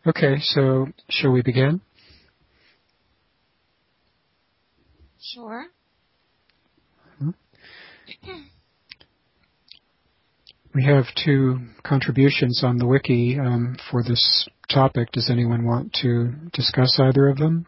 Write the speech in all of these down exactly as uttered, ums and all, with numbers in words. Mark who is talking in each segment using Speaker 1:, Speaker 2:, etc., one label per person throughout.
Speaker 1: Okay, so shall we begin?
Speaker 2: Sure.
Speaker 1: Hmm? We have two contributions on the wiki um, for this topic. Does anyone want to discuss either of them?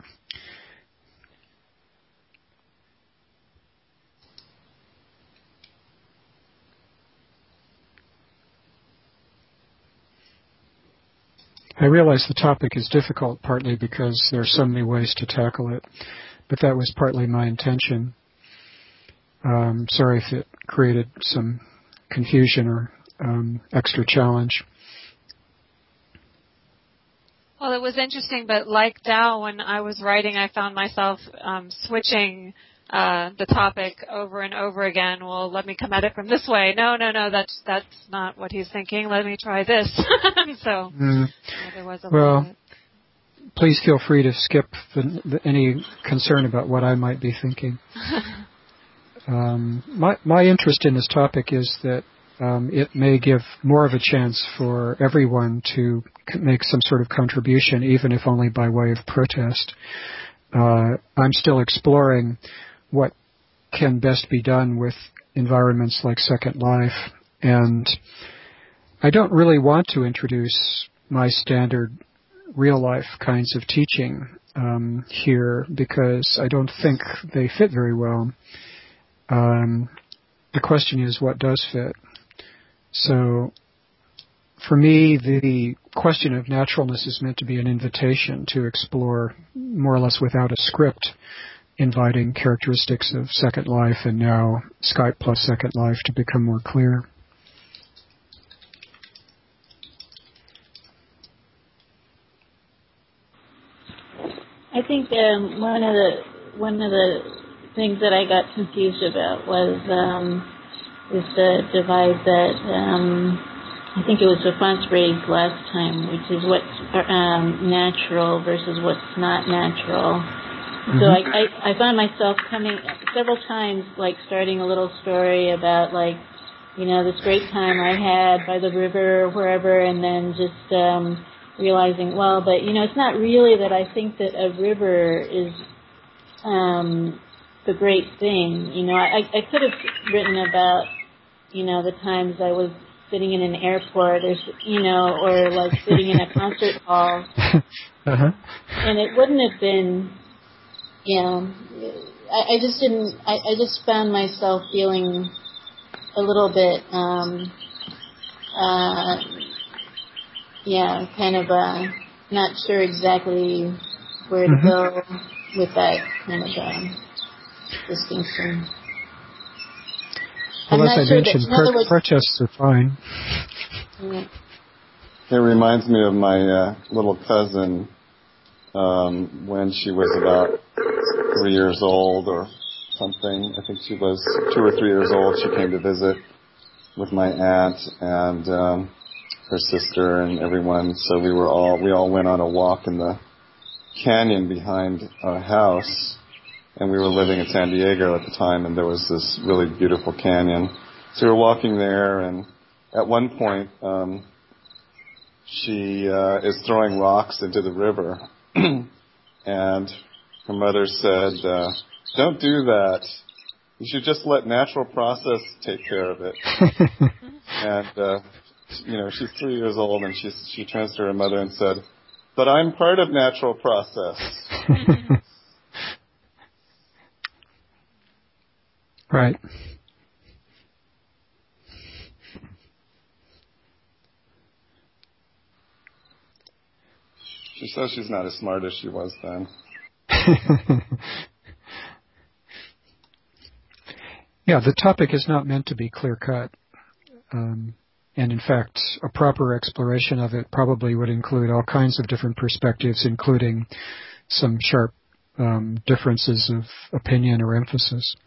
Speaker 1: I realize the topic is difficult partly because there are so many ways to tackle it, but that was partly my intention. Um, sorry if it created some confusion or um, extra challenge.
Speaker 2: Well, it was interesting, but like Tao, when I was writing, I found myself um, switching uh, the topic over and over again. Well, let me come at it from this way. No, no, no, that's that's not what he's thinking. Let me try this. so
Speaker 1: mm.
Speaker 2: yeah, there was a
Speaker 1: well,
Speaker 2: little bit.
Speaker 1: Please feel free to skip the, the, any concern about what I might be thinking. um, my, my interest in this topic is that um, it may give more of a chance for everyone to make some sort of contribution, even if only by way of protest. Uh, I'm still exploring what can best be done with environments like Second Life, and I don't really want to introduce my standard real-life kinds of teaching um, here because I don't think they fit very well. Um, the question is, what does fit? So, for me, the question of naturalness is meant to be an invitation to explore, more or less without a script, inviting characteristics of Second Life and now Skype plus Second Life to become more clear.
Speaker 3: I think um, one of the one of the things that I got confused about was um, is the divide that um, I think it was Stefan raised last time, which is what's um, natural versus what's not natural. Mm-hmm. So I, I I found myself coming several times, like starting a little story about like you know this great time I had by the river or wherever, and then just um, realizing, well, but, you know, it's not really that I think that a river is um, the great thing. You know, I, I could have written about, you know, the times I was sitting in an airport or, you know, or like sitting in a concert hall. Uh-huh. And it wouldn't have been, you know, I, I just didn't, I, I just found myself feeling a little bit, um, uh, yeah, kind of uh, not sure exactly where to mm-hmm. go with that kind of uh, distinction.
Speaker 1: Well,
Speaker 3: I'm
Speaker 1: as
Speaker 3: not
Speaker 1: I
Speaker 3: sure
Speaker 1: mentioned,
Speaker 3: that,
Speaker 1: per-
Speaker 3: words,
Speaker 1: protests are fine.
Speaker 3: Yeah.
Speaker 4: It reminds me of my uh, little cousin um, when she was about three years old or something. I think she was two or three years old. She came to visit with my aunt and um, her sister and everyone. So we were all we all went on a walk in the canyon behind our house, and we were living in San Diego at the time, and there was this really beautiful canyon. So we were walking there, and at one point, um, she uh, is throwing rocks into the river, and her mother said, uh, "Don't do that. You should just let natural process take care of it." and uh, you know, she's three years old, and she she turns to her mother and said, "But I'm part of natural process."
Speaker 1: Right.
Speaker 4: She says she's not as smart as she was then.
Speaker 1: Yeah, the topic is not meant to be clear-cut. Um, and in fact, a proper exploration of it probably would include all kinds of different perspectives, including some sharp um, differences of opinion or emphasis.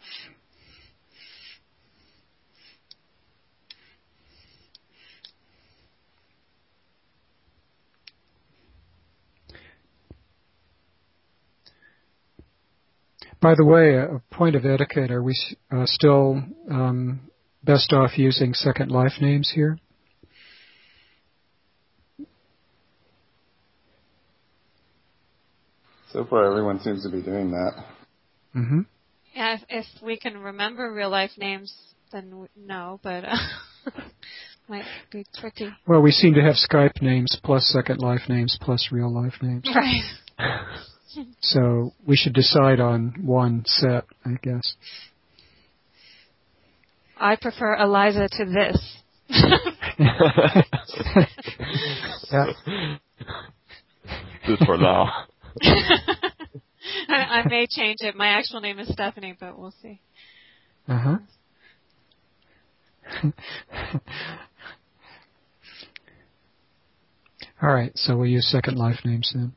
Speaker 1: By the way, a point of etiquette, are we uh, still um, best off using Second Life names here?
Speaker 4: So far, everyone seems to be doing that.
Speaker 1: Mm-hmm.
Speaker 2: Yeah, if, if we can remember real life names, then no, but uh, might be tricky.
Speaker 1: Well, we seem to have Skype names plus Second Life names plus real life names.
Speaker 2: Right.
Speaker 1: So we should decide on one set, I guess.
Speaker 2: I prefer Eliza to this.
Speaker 1: Yeah.
Speaker 5: Just for now.
Speaker 2: I, I may change it. My actual name is Stephanie, but we'll see.
Speaker 1: Uh-huh. All right, so we'll use Second Life names then.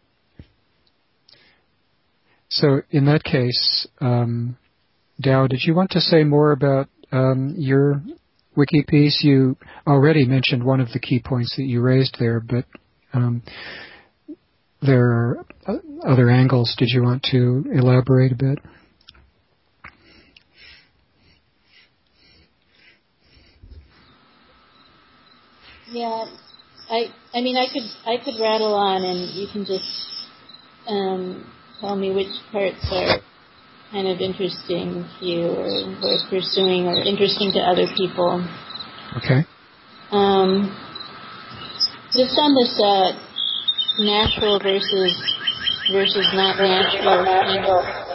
Speaker 1: So in that case, um, Dow, did you want to say more about um, your wiki piece? You already mentioned one of the key points that you raised there, but um, there are other angles. Did you want to elaborate a bit?
Speaker 3: Yeah, I I mean I could I could rattle on, and you can just um, tell me which parts are kind of interesting to you, or worth pursuing, or interesting to other people.
Speaker 1: Okay.
Speaker 3: Um, just on this uh, natural versus versus not natural thing.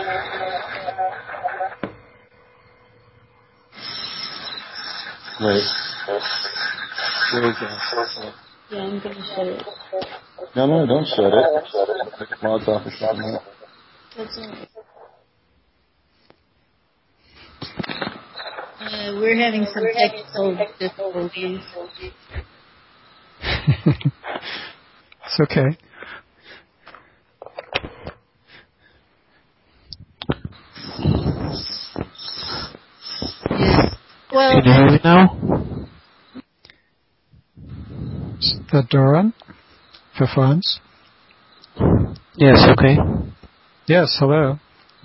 Speaker 4: Wait. Where is that?
Speaker 3: Yeah, I'm going to shut it.
Speaker 4: No, no, don't shut it. Logs off a second.
Speaker 3: That's all right. Uh, we're having some technical difficulties.
Speaker 1: It's okay.
Speaker 3: Yeah. Well,
Speaker 5: Can you hear me now?
Speaker 1: Is that Doran? For Franz?
Speaker 5: Yes, okay.
Speaker 1: Yes, hello.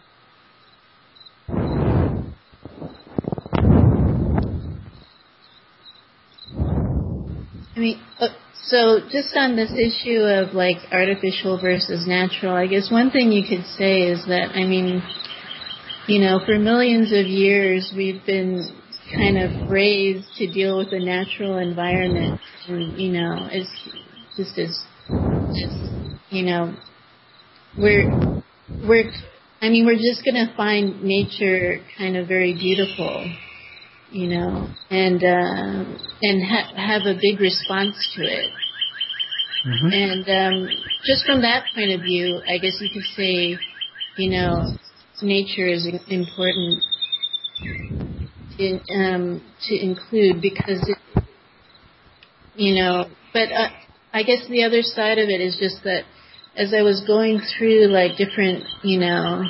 Speaker 3: I mean, uh, so just on this issue of like artificial versus natural, I guess one thing you could say is that, I mean, you know, for millions of years we've been kind of raised to deal with the natural environment, and you know, it's just as, you know, we're we're, I mean, we're just going to find nature kind of very beautiful, you know, and uh, and ha- have a big response to it.
Speaker 1: Mm-hmm.
Speaker 3: And um, just from that point of view, I guess you could say, you know, nature is important in, um, to include because, it, you know, but uh, I guess the other side of it is just that as I was going through like different, you know,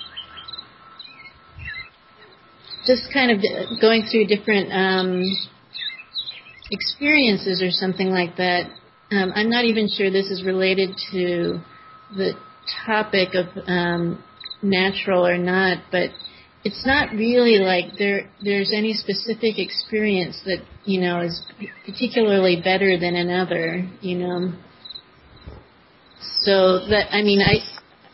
Speaker 3: just kind of going through different um, experiences or something like that. Um, I'm not even sure this is related to the topic of um, natural or not, but it's not really like there there's any specific experience that, you know, is particularly better than another, you know. So that, I mean, I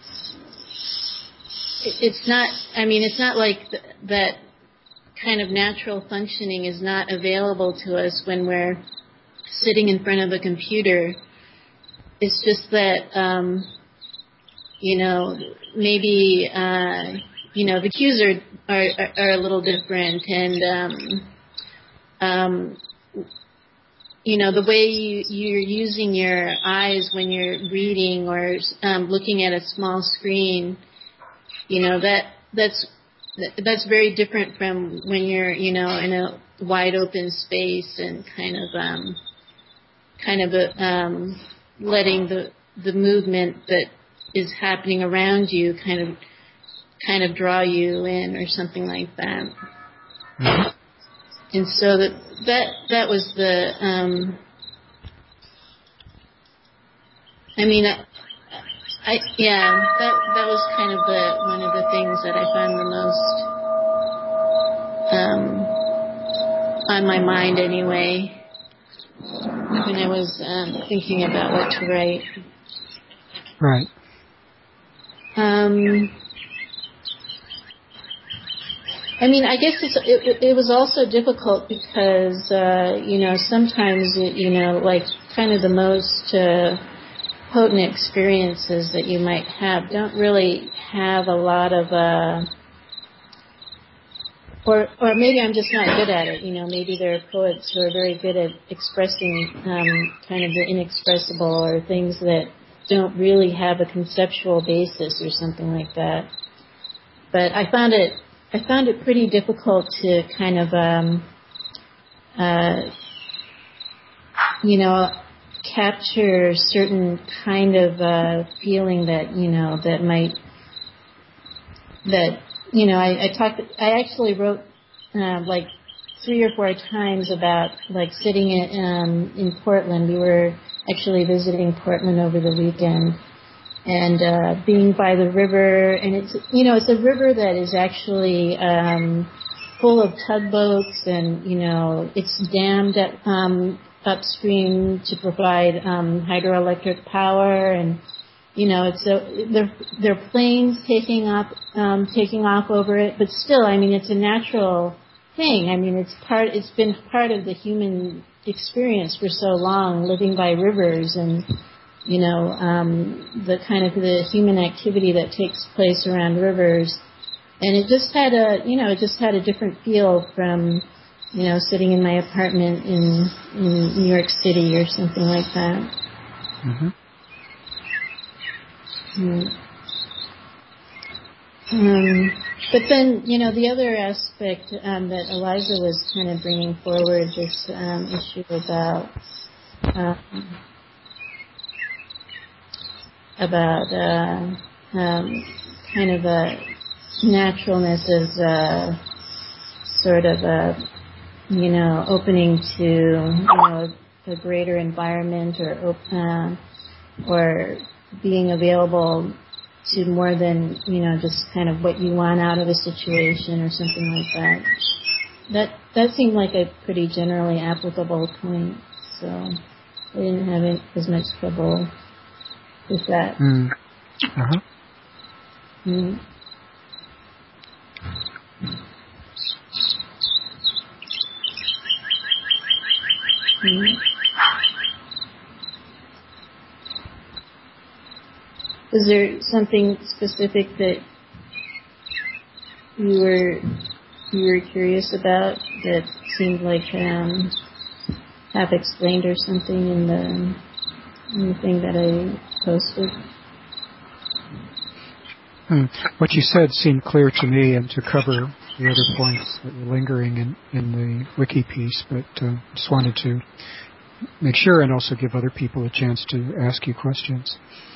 Speaker 3: it's not, I mean, it's not like th- that kind of natural functioning is not available to us when we're sitting in front of a computer. It's just that, um, you know, maybe, uh, you know, the cues are, are, are a little different, and, um, um, you know, the way you, you're using your eyes when you're reading or um, looking at a small screen, you know, that that's that's very different from when you're, you know, in a wide open space and kind of um, kind of a, um, letting the the movement that is happening around you kind of kind of draw you in or something like that.
Speaker 1: Mm-hmm.
Speaker 3: And so that that that was the um, I mean I, I yeah that that was kind of the one of the things that I found the most um, on my mind anyway when I was um, thinking about what to write.
Speaker 1: Right.
Speaker 3: um, I mean, I guess it's, it, it was also difficult because, uh, you know, sometimes, it, you know, like kind of the most uh, potent experiences that you might have don't really have a lot of, uh, or or maybe I'm just not good at it. You know, maybe there are poets who are very good at expressing um, kind of the inexpressible or things that don't really have a conceptual basis or something like that. But I found it. I found it pretty difficult to kind of, um, uh, you know, capture certain kind of uh, feeling that, you know, that might, that, you know, I, I talked, I actually wrote uh, like three or four times about like sitting in, um, in Portland. We were actually visiting Portland over the weekend. And uh, being by the river, and it's, you know, it's a river that is actually um, full of tugboats, and, you know, it's dammed at, um, upstream to provide um, hydroelectric power, and, you know, it's a, there there are planes taking up um, taking off over it, but still, I mean, it's a natural thing. I mean, it's part. It's been part of the human experience for so long, living by rivers and, you know, um, the kind of the human activity that takes place around rivers. And it just had a, you know, it just had a different feel from, you know, sitting in my apartment in, in New York City or something like that.
Speaker 1: Mm-hmm.
Speaker 3: Mm. Um, but then, you know, the other aspect um, that Eliza was kind of bringing forward, this um, issue about um, about uh, um, kind of a naturalness of uh, sort of a, you know, opening to, you know, a greater environment, or uh, or being available to more than, you know, just kind of what you want out of a situation or something like that. That that seemed like a pretty generally applicable point, so I didn't have it, as much trouble with that.
Speaker 1: Mm. Uh-huh.
Speaker 3: Mm. Mm. Was there something specific that you were you were curious about that seemed like um, half explained or something in the in the thing that I posted?
Speaker 1: Hmm. What you said seemed clear to me, and to cover the other points that were lingering in, in the wiki piece, but uh, just wanted to make sure and also give other people a chance to ask you questions.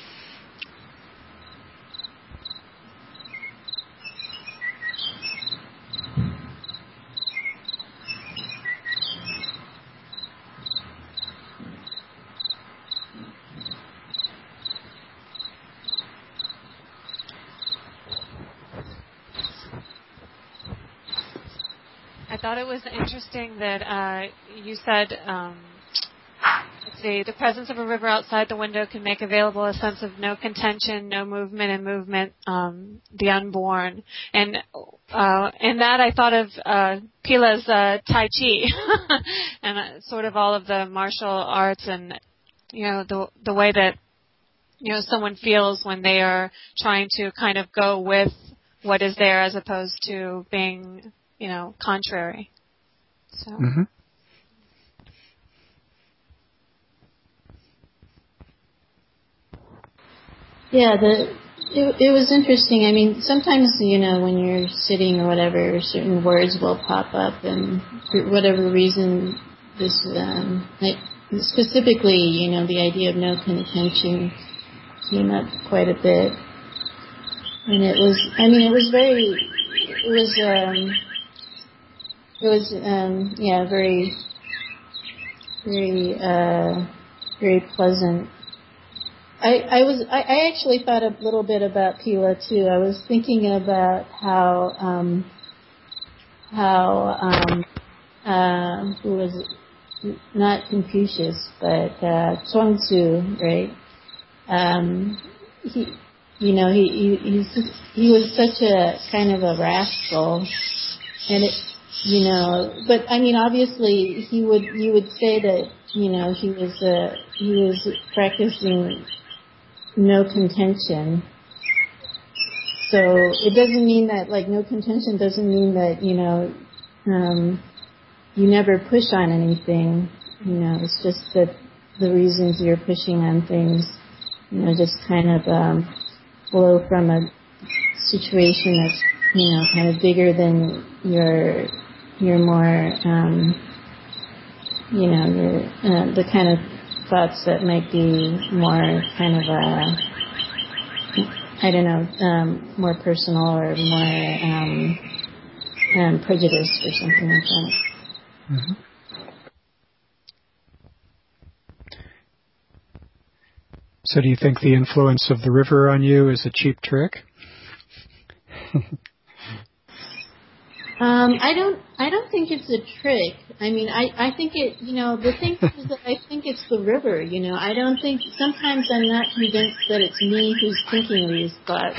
Speaker 2: I thought it was interesting that uh, you said, um, let's see, the presence of a river outside the window can make available a sense of no contention, no movement, and movement, um, the unborn. And uh, in that, I thought of uh, Pila's uh, Tai Chi, and uh, sort of all of the martial arts, and, you know, the the way that, you know, someone feels when they are trying to kind of go with what is there as opposed to being, you know, contrary. So.
Speaker 1: Mm-hmm.
Speaker 3: Yeah, the it, it was interesting. I mean, sometimes, you know, when you're sitting or whatever, certain words will pop up, and for whatever reason, this um, like specifically, you know, the idea of no contention came up quite a bit, and it was. I mean, it was very. It was. Um, it was. Um, yeah, very. Very. Uh, very pleasant. I, I was I, I actually thought a little bit about Pila too. I was thinking about how um, how um, uh, who was it? Not Confucius, but uh, Chuang Tzu, right? Um, he you know, he he he's just, he was such a kind of a rascal, and it, you know, but I mean, obviously, he would you would say that, you know, he was uh, he was practicing no contention. So it doesn't mean that, like, no contention doesn't mean that, you know, um, you never push on anything. You know, it's just that the reasons you're pushing on things, you know, just kind of um, flow from a situation that's, you know, kind of bigger than your your more, um, you know, your uh, the kind of thoughts that might be more kind of a, I don't know, um, more personal or more um, um, prejudiced or something like that.
Speaker 1: Mm-hmm. So do you think the influence of the river on you is a cheap trick?
Speaker 3: um, I don't. I don't think it's a trick. I mean, I, I think it. You know, the thing is that I think it's the river. You know, I don't think. Sometimes I'm not convinced that it's me who's thinking these thoughts.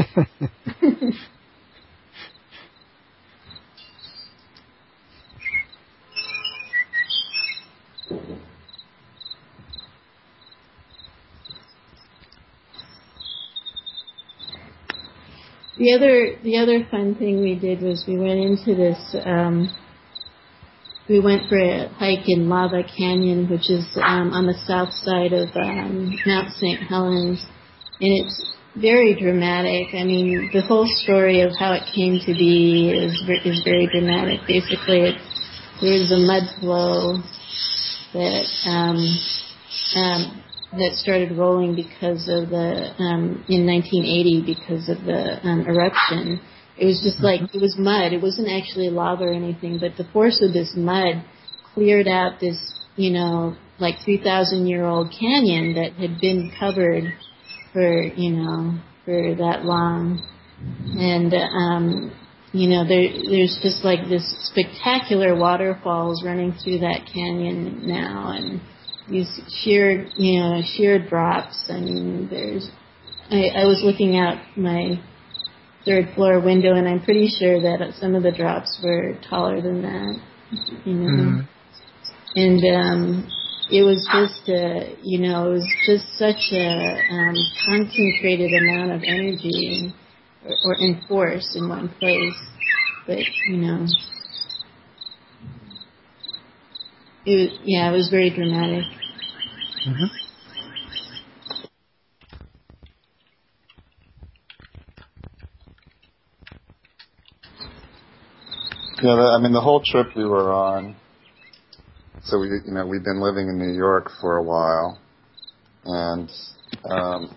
Speaker 3: The other the other fun thing we did was we went into this. Um, we went for a hike in Lava Canyon, which is um, on the south side of um, Mount Saint Helens, and it's very dramatic. I mean, the whole story of how it came to be is is very dramatic. Basically, it's, there was a mud flow that um, um, that started rolling because of the um, in nineteen eighty because of the um, eruption. It was just like it was mud. It wasn't actually lava or anything, but the force of this mud cleared out this, you know, like three thousand year old canyon that had been covered for, you know, for that long. And um, you know, there there's just like this spectacular waterfalls running through that canyon now, and these sheer, you know, sheer drops. I mean, there's. I, I was looking out my third floor window, and I'm pretty sure that some of the drops were taller than that. You know,
Speaker 1: Mm.
Speaker 3: and um, it was just, a, you know, it was just such a um, concentrated amount of energy or, or in force in one place. But you know, it was, yeah, it was very dramatic.
Speaker 1: Mm-hmm.
Speaker 4: Yeah, the, I mean, the whole trip we were on, so we, you know, we've been living in New York for a while, and um,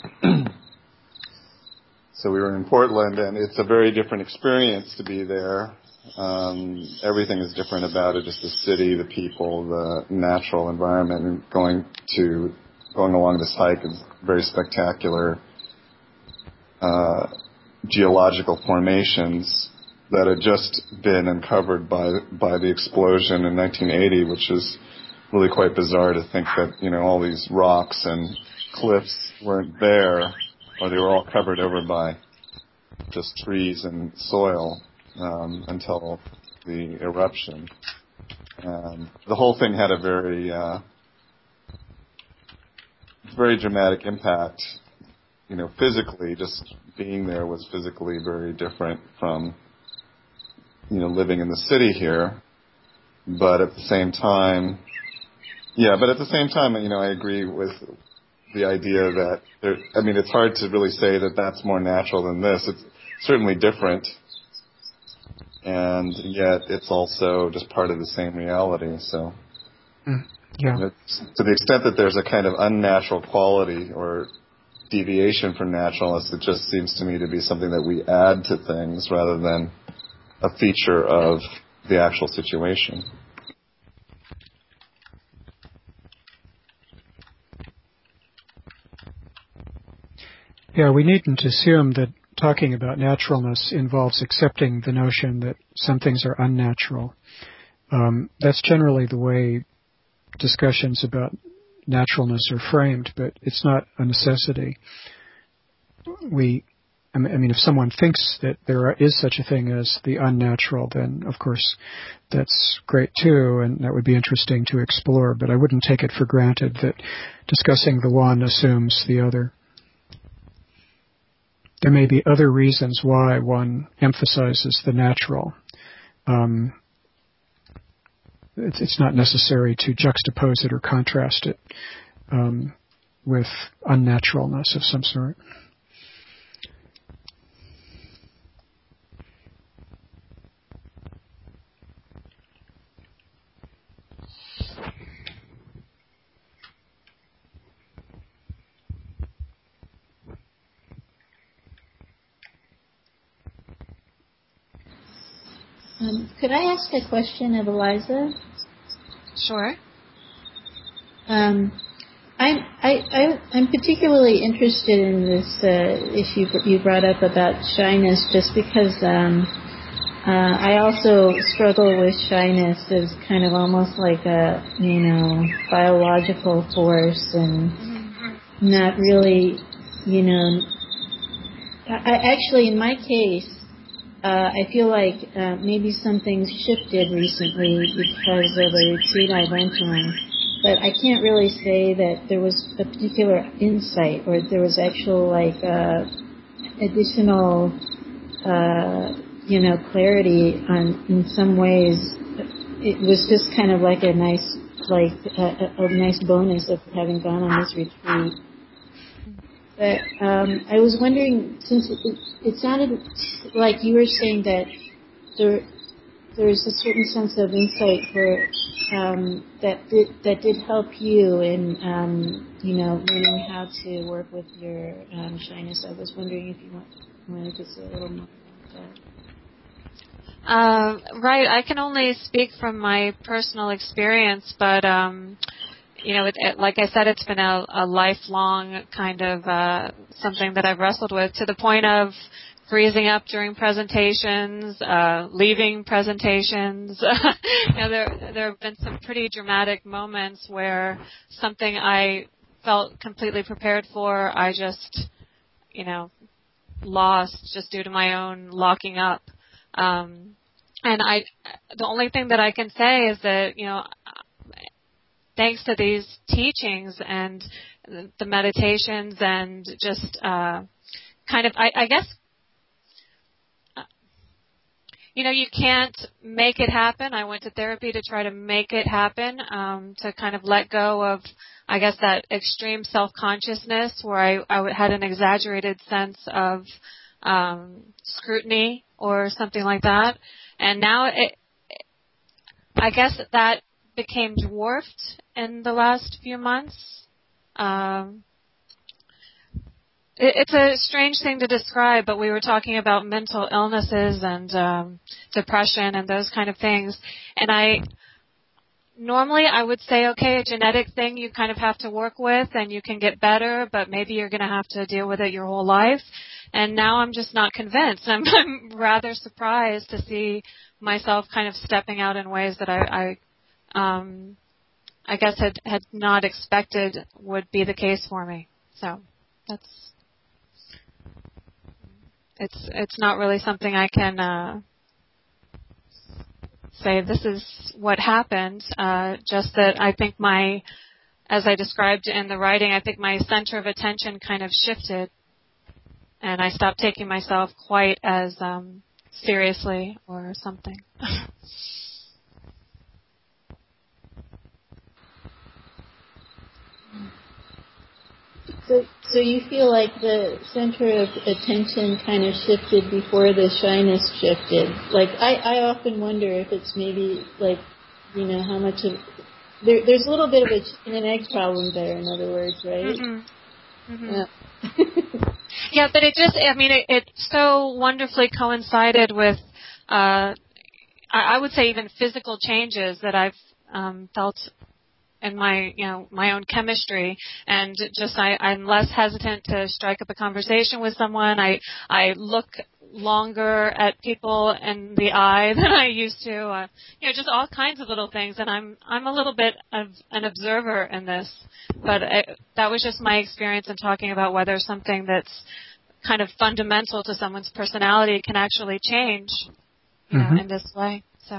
Speaker 4: so we were in Portland, and it's a very different experience to be there. Um, everything is different about it, just the city, the people, the natural environment, and going to, going along this hike is very spectacular uh, geological formations that had just been uncovered by by the explosion in nineteen eighty, which is really quite bizarre to think that, you know, all these rocks and cliffs weren't there, or they were all covered over by just trees and soil um, until the eruption. And the whole thing had a very uh, very dramatic impact. You know, physically, just being there was physically very different from, you know, living in the city here. But at the same time, yeah, but at the same time, you know, I agree with the idea that, there, I mean, it's hard to really say that that's more natural than this. It's certainly different, and yet it's also just part of the same reality. So,
Speaker 1: Mm. Yeah.
Speaker 4: you know, to the extent that there's a kind of unnatural quality or deviation from naturalness, it just seems to me to be something that we add to things rather than a feature of the actual situation.
Speaker 1: Yeah, we needn't assume that talking about naturalness involves accepting the notion that some things are unnatural. Um, that's generally the way discussions about naturalness are framed, but it's not a necessity. we, I mean, if someone thinks that there is such a thing as the unnatural, then of course that's great too, and that would be interesting to explore, but I wouldn't take it for granted that discussing the one assumes the other. There may be other reasons why one emphasizes the natural. Um, it's, it's not necessary to juxtapose it or contrast it um, with unnaturalness of some sort.
Speaker 3: Um, could I ask a question of Eliza?
Speaker 2: Sure.
Speaker 3: Um, I'm I, I, I'm particularly interested in this uh, issue you brought up about shyness, just because um, uh, I also struggle with shyness as kind of almost like a you know biological force, and not really you know. I, actually, in my case. Uh, I feel like uh, maybe something's shifted recently because of a retreat I went on, but I can't really say that there was a particular insight or there was actual like uh, additional, uh, you know, clarity on. In some ways, it was just kind of like a nice, like a, a nice bonus of having gone on this retreat. But um, I was wondering, since it, it sounded like you were saying that there there's a certain sense of insight for um, that did, that did help you in um, you know learning how to work with your um, shyness. I was wondering if you want, wanted to say a little more about that.
Speaker 2: Uh, right. I can only speak from my personal experience, but. Um, You know, it, it, like I said, it's been a, a lifelong kind of uh, something that I've wrestled with, to the point of freezing up during presentations, uh, leaving presentations. you know, there there have been some pretty dramatic moments where something I felt completely prepared for, I just, you know, lost just due to my own locking up. Um, and I, the only thing that I can say is that, you know, thanks to these teachings and the meditations and just uh, kind of, I, I guess, you know, you can't make it happen. I went to therapy to try to make it happen, um, to kind of let go of, I guess, that extreme self-consciousness where I, I had an exaggerated sense of um, scrutiny or something like that. And now it, I guess that became dwarfed in the last few months. Um, it, it's a strange thing to describe, but we were talking about mental illnesses and um, depression and those kind of things. And I normally I would say, okay, a genetic thing you kind of have to work with and you can get better, but maybe you're going to have to deal with it your whole life. And now I'm just not convinced. I'm, I'm rather surprised to see myself kind of stepping out in ways that I, I Um, I guess had, had not expected would be the case for me. So that's it's it's not really something I can uh, say this is what happened. Uh, just that I think my, as I described in the writing, I think my center of attention kind of shifted, and I stopped taking myself quite as um, seriously or something.
Speaker 3: So, so you feel like the center of attention kind of shifted before the shyness shifted. Like I, I often wonder if it's maybe like, you know, how much of there, there's a little bit of a chicken and egg problem there. In other words, right?
Speaker 2: Mm-hmm. Mm-hmm.
Speaker 3: Yeah.
Speaker 2: Yeah, but it just, I mean, it, it so wonderfully coincided with, uh, I, I would say even physical changes that I've um, felt in my, you know, my own chemistry, and just I, I'm less hesitant to strike up a conversation with someone. I I look longer at people in the eye than I used to. Uh, you know, just all kinds of little things, and I'm I'm a little bit of an observer in this, but I, that was just my experience in talking about whether something that's kind of fundamental to someone's personality can actually change, you
Speaker 1: mm-hmm.
Speaker 2: know, in this way. So.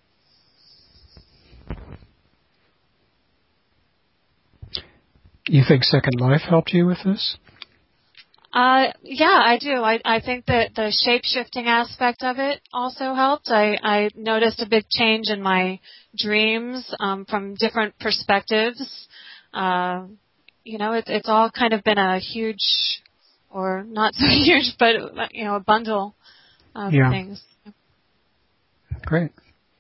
Speaker 1: You think Second Life helped you with this?
Speaker 2: Uh, yeah, I do. I, I think that the shape-shifting aspect of it also helped. I, I noticed a big change in my dreams um, from different perspectives. Uh, you know, it, it's all kind of been a huge, or not so huge, but, you know, a bundle of
Speaker 1: yeah.
Speaker 2: things.
Speaker 1: Great.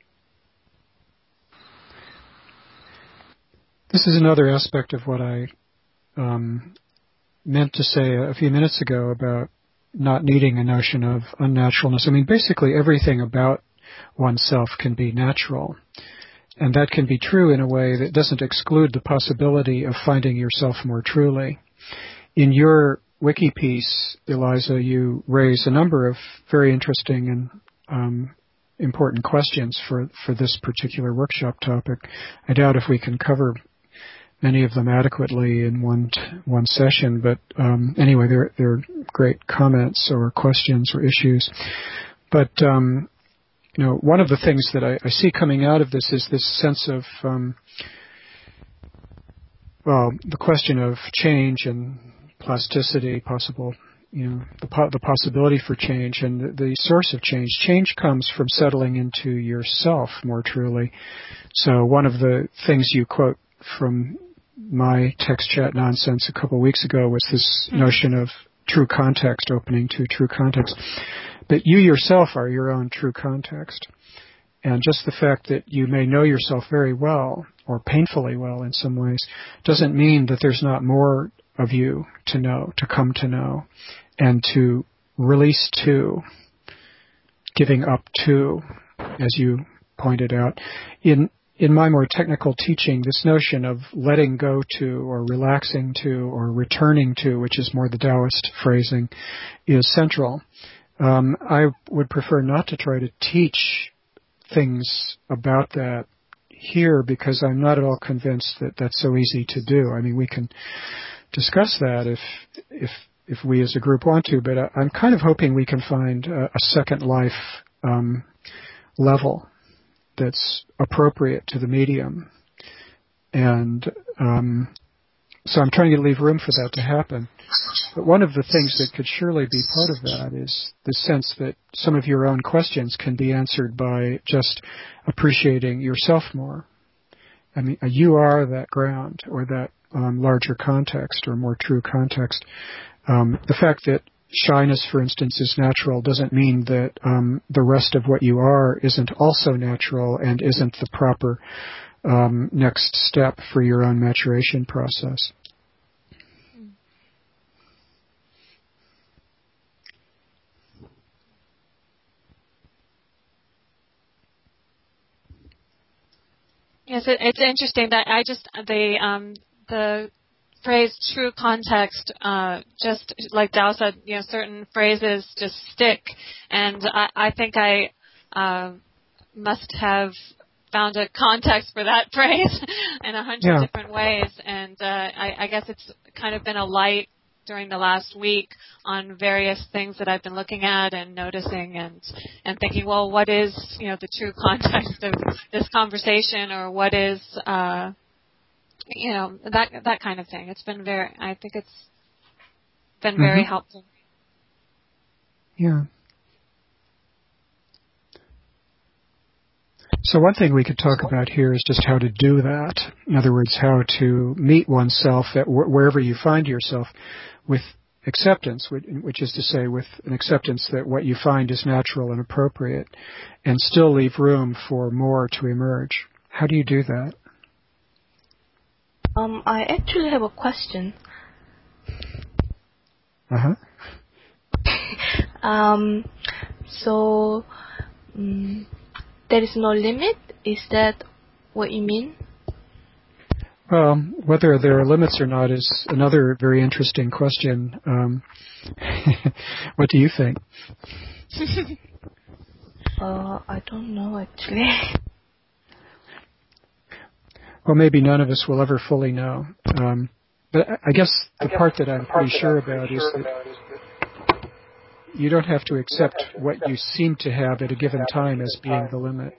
Speaker 1: This is another aspect of what I um, meant to say a few minutes ago about not needing a notion of unnaturalness. I mean, basically everything about oneself can be natural. And that can be true in a way that doesn't exclude the possibility of finding yourself more truly. In your wiki piece, Eliza, you raise a number of very interesting and um, important questions for, for this particular workshop topic. I doubt if we can cover many of them adequately in one one session, but um, anyway, they're they're great comments or questions or issues. But um, you know, one of the things that I, I see coming out of this is this sense of um, well, the question of change and plasticity, possible, you know, the po- the possibility for change and the, the source of change. Change comes from settling into yourself more truly. So one of the things you quote from my text chat nonsense a couple of weeks ago was this mm-hmm. notion of true context, opening to true context. That you yourself are your own true context. And just the fact that you may know yourself very well, or painfully well in some ways, doesn't mean that there's not more of you to know, to come to know, and to release to, giving up to, as you pointed out. In In my more technical teaching, this notion of letting go to or relaxing to or returning to, which is more the Taoist phrasing, is central. Um, I would prefer not to try to teach things about that here because I'm not at all convinced that that's so easy to do. I mean, we can discuss that if if if we as a group want to, but I'm kind of hoping we can find a, a Second Life um, level that's appropriate to the medium. And um, so I'm trying to leave room for that to happen. But one of the things that could surely be part of that is the sense that some of your own questions can be answered by just appreciating yourself more. I mean, you are that ground or that um, larger context or more true context. Um, the fact that shyness, for instance, is natural doesn't mean that um, the rest of what you are isn't also natural and isn't the proper um, next step for your own maturation process.
Speaker 2: Yes, it, it's interesting that I just the um, the phrase "true context," uh, just like Dao said, you know, certain phrases just stick, and I, I think I uh, must have found a context for that phrase in a hundred
Speaker 1: yeah.
Speaker 2: different ways, and uh, I, I guess it's kind of been a light during the last week on various things that I've been looking at and noticing and, and thinking, well, what is, you know, the true context of this conversation, or what is, uh, you know, that that kind of thing. It's been very, I think it's been very
Speaker 1: mm-hmm.
Speaker 2: helpful.
Speaker 1: Yeah. So one thing we could talk about here is just how to do that. In other words, how to meet oneself at wh- wherever you find yourself with acceptance, which, which is to say with an acceptance that what you find is natural and appropriate, and still leave room for more to emerge. How do you do that?
Speaker 6: Um, I actually have a question.
Speaker 1: Uh-huh.
Speaker 6: um, so, um, there is no limit? Is that what you mean?
Speaker 1: Well, whether there are limits or not is another very interesting question. Um, what do you think?
Speaker 6: uh, I don't know, actually.
Speaker 1: Well, maybe none of us will ever fully know. Um, but I guess the part that I'm pretty sure about is that you don't have to accept what you seem to have at a given time as being the limit.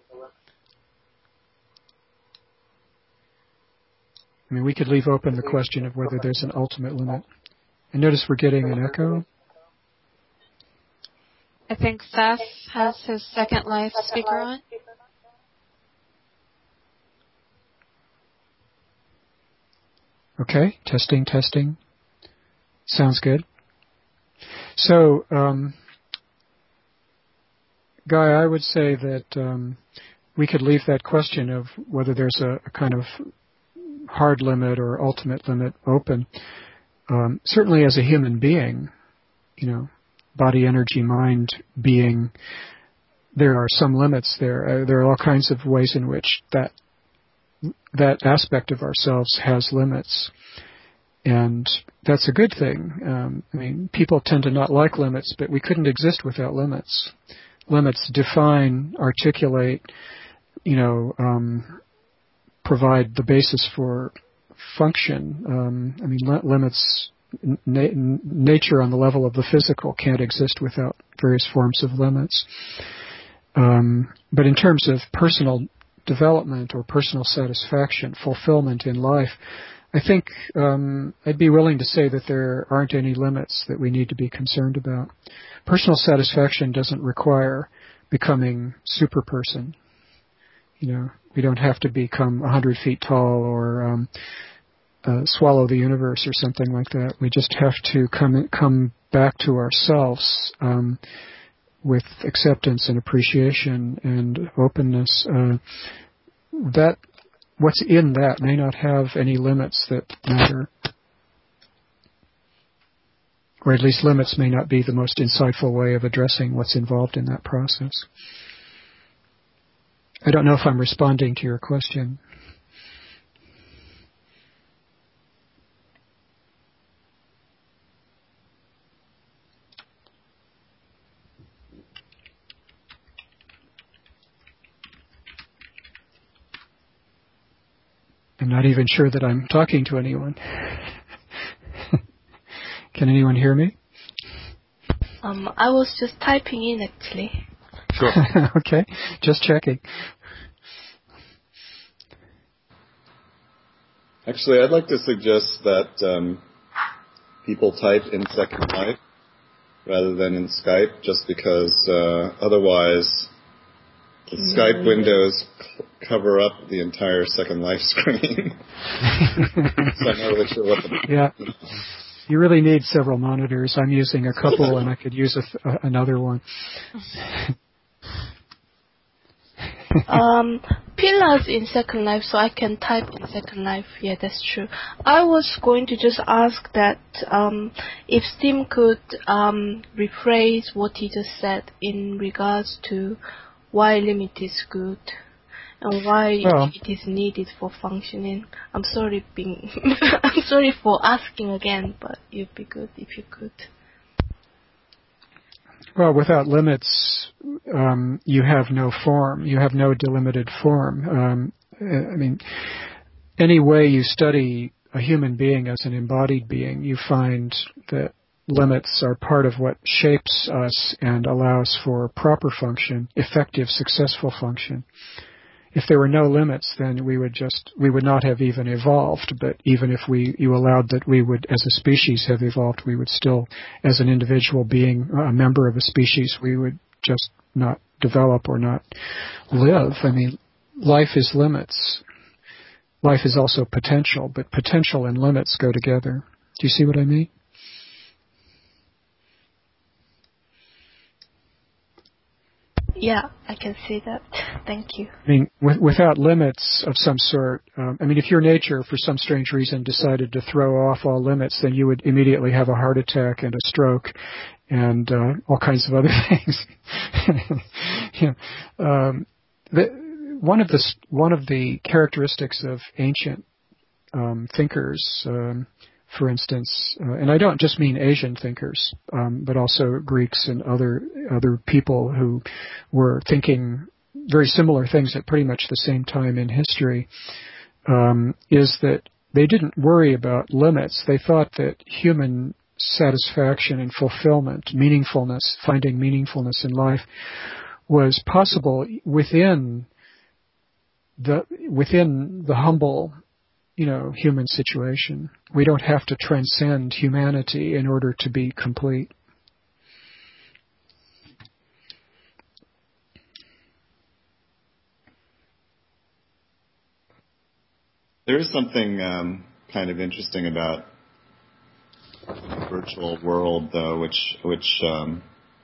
Speaker 1: I mean, we could leave open the question of whether there's an ultimate limit. And notice we're getting an echo.
Speaker 2: I think Seth has his Second Life speaker on.
Speaker 1: Okay, testing, testing. Sounds good. So, um, Guy, I would say that um, we could leave that question of whether there's a, a kind of hard limit or ultimate limit open. Um, certainly as a human being, you know, body, energy, mind, being, there are some limits there. Uh, there are all kinds of ways in which that that aspect of ourselves has limits. And that's a good thing. Um, I mean, people tend to not like limits, but we couldn't exist without limits. Limits define, articulate, you know, um, provide the basis for function. Um, I mean, li- limits, na- nature on the level of the physical can't exist without various forms of limits. Um, but in terms of personal development or personal satisfaction, fulfillment in life, I think um, I'd be willing to say that there aren't any limits that we need to be concerned about. Personal satisfaction doesn't require becoming superperson. You know, we don't have to become one hundred feet tall or um, uh, swallow the universe or something like that. We just have to come come back to ourselves um, with acceptance and appreciation and openness. Uh, that what's in that may not have any limits that matter. Or at least limits may not be the most insightful way of addressing what's involved in that process. I don't know if I'm responding to your question. I'm not even sure that I'm talking to anyone. Can anyone hear me?
Speaker 6: Um, I was just typing in actually.
Speaker 4: Sure.
Speaker 1: Okay, just checking.
Speaker 4: Actually, I'd like to suggest that um, people type in Second Life rather than in Skype, just because uh, otherwise the mm-hmm. Skype windows c- cover up the entire Second Life screen. So I'm not really sure what the...
Speaker 1: Yeah. You really need several monitors. I'm using a couple, and I could use a th- uh, another one.
Speaker 6: um, pillars in Second Life, so I can type in Second Life. Yeah, that's true. I was going to just ask that um, if Tim could um, rephrase what he just said in regards to why limit is good and why well, it is needed for functioning. I'm sorry, being I'm sorry for asking again, but it'd be good if you could.
Speaker 1: Well, without limits, um, you have no form. You have no delimited form. Um, I mean, any way you study a human being as an embodied being, you find that limits are part of what shapes us and allows for proper function, effective, successful function. If there were no limits, then we would just, we would not have even evolved. But even if we, you allowed that we would, as a species, have evolved, we would still, as an individual being, a member of a species, we would just not develop or not live. I mean, life is limits. Life is also potential, but potential and limits go together. Do you see what I mean?
Speaker 6: Yeah, I can see that. Thank you.
Speaker 1: I mean, with, without limits of some sort, um, I mean, if your nature, for some strange reason, decided to throw off all limits, then you would immediately have a heart attack and a stroke and uh, all kinds of other things. yeah. um, the, one of the one of the characteristics of ancient um, thinkers, um, for instance, uh, and I don't just mean Asian thinkers, um, but also Greeks and other other people who were thinking very similar things at pretty much the same time in history, um, is that they didn't worry about limits. They thought that human satisfaction and fulfillment, meaningfulness, finding meaningfulness in life was possible within the within the humble, you know, human situation. We don't have to transcend humanity in order to be complete.
Speaker 4: There is something um, kind of interesting about the virtual world, though, which which um,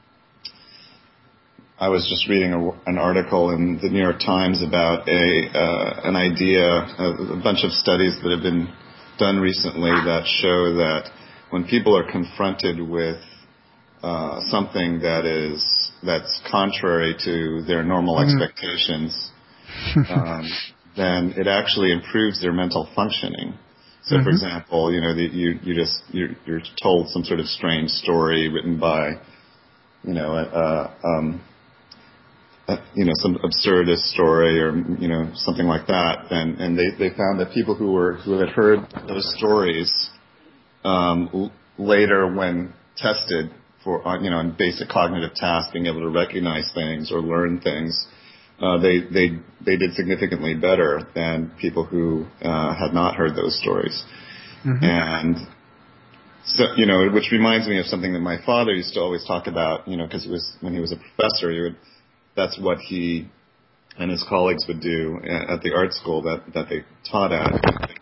Speaker 4: I was just reading a, an article in the New York Times about a uh, an idea, a, a bunch of studies that have been done recently that show that when people are confronted with uh, something that is that's contrary to their normal mm-hmm. expectations, um, then it actually improves their mental functioning. So, mm-hmm. for example, you know, the, you you just you're, you're told some sort of strange story written by, you know, uh, um, uh, you know, some absurdist story or you know something like that, and and they they found that people who were who had heard those stories um, l- later, when tested for you know in basic cognitive tasks, being able to recognize things or learn things. Uh, they they they did significantly better than people who uh, had not heard those stories, mm-hmm. and so you know, which reminds me of something that my father used to always talk about. You know, because it was when he was a professor, he would that's what he and his colleagues would do at the art school that that they taught at.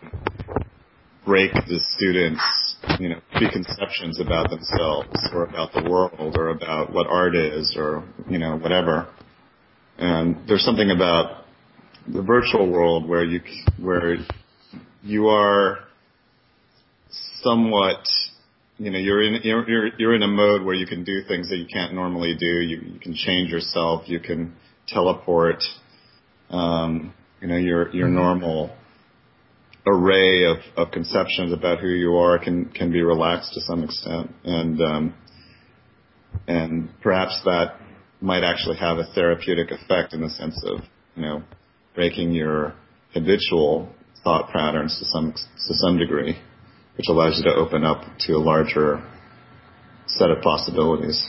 Speaker 4: Break the students, you know, preconceptions about themselves or about the world or about what art is or you know whatever. And there's something about the virtual world where you where you are somewhat, you know, you're in you're you're, you're in a mode where you can do things that you can't normally do. You, you can change yourself. You can teleport. Um, you know, your your normal array of, of conceptions about who you are can can be relaxed to some extent, and um, and perhaps that might actually have a therapeutic effect in the sense of, you know, breaking your habitual thought patterns to some to some degree, which allows you to open up to a larger set of possibilities.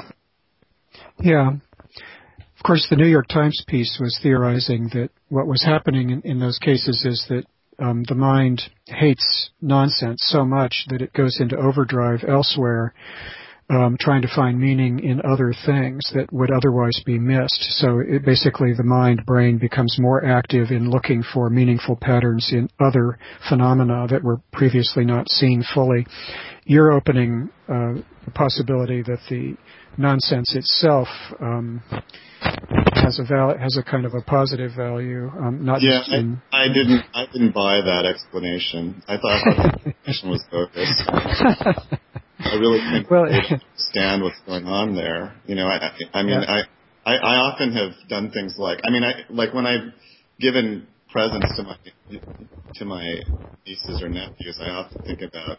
Speaker 1: Yeah. Of course, the New York Times piece was theorizing that what was happening in, in those cases is that um, the mind hates nonsense so much that it goes into overdrive elsewhere, Um, trying to find meaning in other things that would otherwise be missed. So it, basically the mind brain becomes more active in looking for meaningful patterns in other phenomena that were previously not seen fully. You're opening uh, the possibility that the nonsense itself um, has a val- has a kind of a positive value, um, not
Speaker 4: yeah,
Speaker 1: just in...
Speaker 4: I, I didn't I didn't buy that explanation. I thought the explanation was bogus. I really think
Speaker 1: well,
Speaker 4: they understand what's going on there. You know, I, I mean, yeah. I, I, I often have done things like, I mean, I, like when I've given presents to my, to my nieces or nephews, I often think about,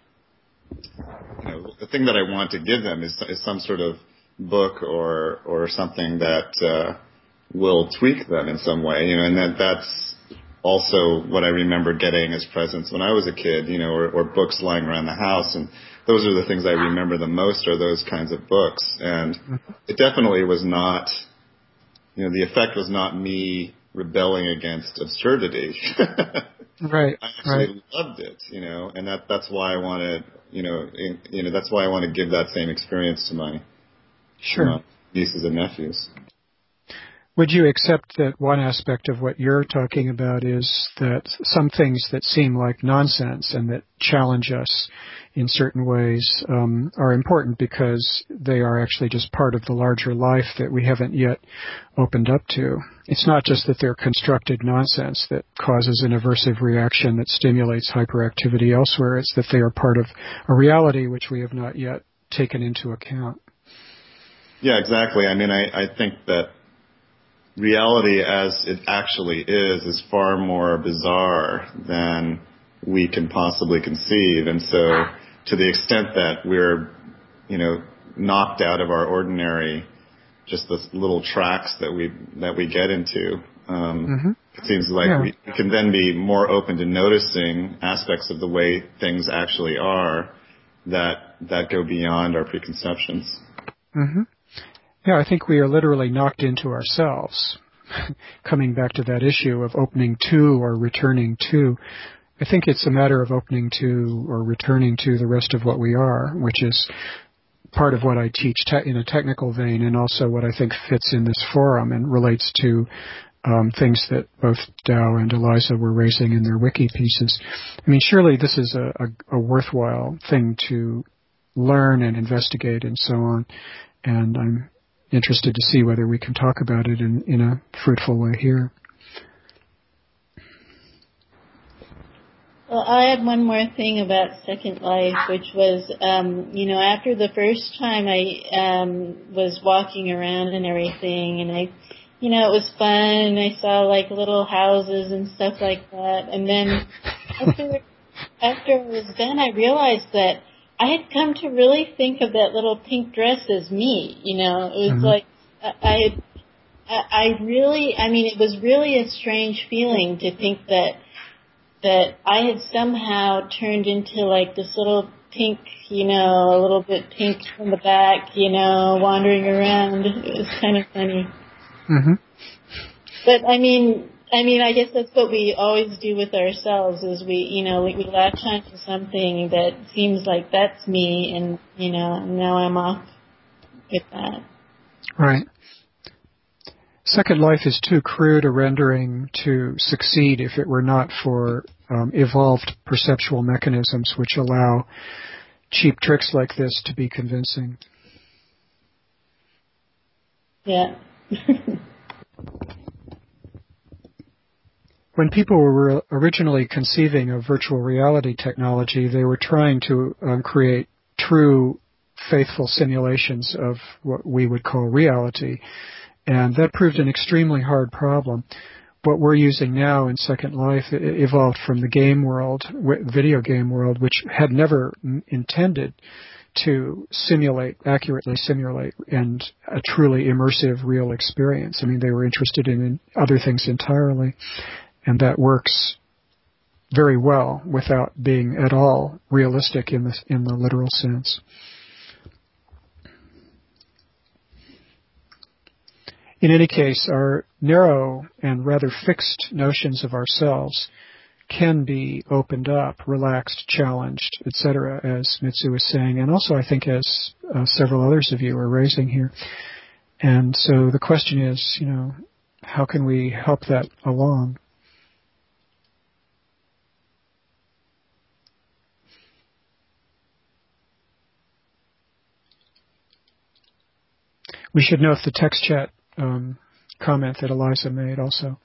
Speaker 4: you know, the thing that I want to give them is, is some sort of book or, or something that, uh, will tweak them in some way, you know, and that, that's also what I remember getting as presents when I was a kid, you know, or, or books lying around the house. And those are the things I remember the most, are those kinds of books. And it definitely was not, you know, the effect was not me rebelling against absurdity.
Speaker 1: Right.
Speaker 4: I actually
Speaker 1: right.
Speaker 4: loved it, you know, and that that's why I wanted, you know, in, you know, that's why I want to give that same experience to my,
Speaker 1: sure.
Speaker 4: to my nieces and nephews.
Speaker 1: Would you accept that one aspect of what you're talking about is that some things that seem like nonsense and that challenge us in certain ways um, are important because they are actually just part of the larger life that we haven't yet opened up to? It's not just that they're constructed nonsense that causes an aversive reaction that stimulates hyperactivity elsewhere. It's that they are part of a reality which we have not yet taken into account.
Speaker 4: Yeah, exactly. I mean, I, I think that reality as it actually is is far more bizarre than we can possibly conceive. And so to the extent that we're, you know, knocked out of our ordinary, just the little tracks that we that we get into, um, mm-hmm. it seems like yeah. we, we can then be more open to noticing aspects of the way things actually are that that go beyond our preconceptions.
Speaker 1: Mm-hmm. Yeah, I think we are literally knocked into ourselves. Coming back to that issue of opening to or returning to, I think it's a matter of opening to or returning to the rest of what we are, which is part of what I teach te- in a technical vein, and also what I think fits in this forum and relates to um, things that both Dow and Eliza were raising in their wiki pieces. I mean, surely this is a, a, a worthwhile thing to learn and investigate and so on, and I'm interested to see whether we can talk about it in, in a fruitful way here.
Speaker 3: Well, I had one more thing about Second Life, which was, um, you know, after the first time I um, was walking around and everything, and I, you know, it was fun, and I saw, like, little houses and stuff like that, and then after, after I was done, I realized that I had come to really think of that little pink dress as me, you know. It was mm-hmm. like, I had, I really, I mean, it was really a strange feeling to think that that I had somehow turned into like this little pink, you know, a little bit pink from the back, you know, wandering around. It was kind of funny.
Speaker 1: Mm-hmm.
Speaker 3: But I mean, I mean, I guess that's what we always do with ourselves is we, you know, we, we latch onto something that seems like that's me, and, you know, now I'm off with that.
Speaker 1: Right. Second Life is too crude a rendering to succeed if it were not for um, evolved perceptual mechanisms which allow cheap tricks like this to be convincing.
Speaker 3: Yeah.
Speaker 1: When people were originally conceiving of virtual reality technology, they were trying to um, create true, faithful simulations of what we would call reality. And that proved an extremely hard problem. What we're using now in Second Life evolved from the game world, video game world, which had never intended to simulate, accurately simulate, and a truly immersive, real experience. I mean, they were interested in other things entirely, and that works very well without being at all realistic in the, in the literal sense. In any case, our narrow and rather fixed notions of ourselves can be opened up, relaxed, challenged, et cetera, as Mitsu was saying, and also I think as uh, several others of you are raising here. And so the question is, you know, how can we help that along? We should note the text chat um, comment that Eliza made also.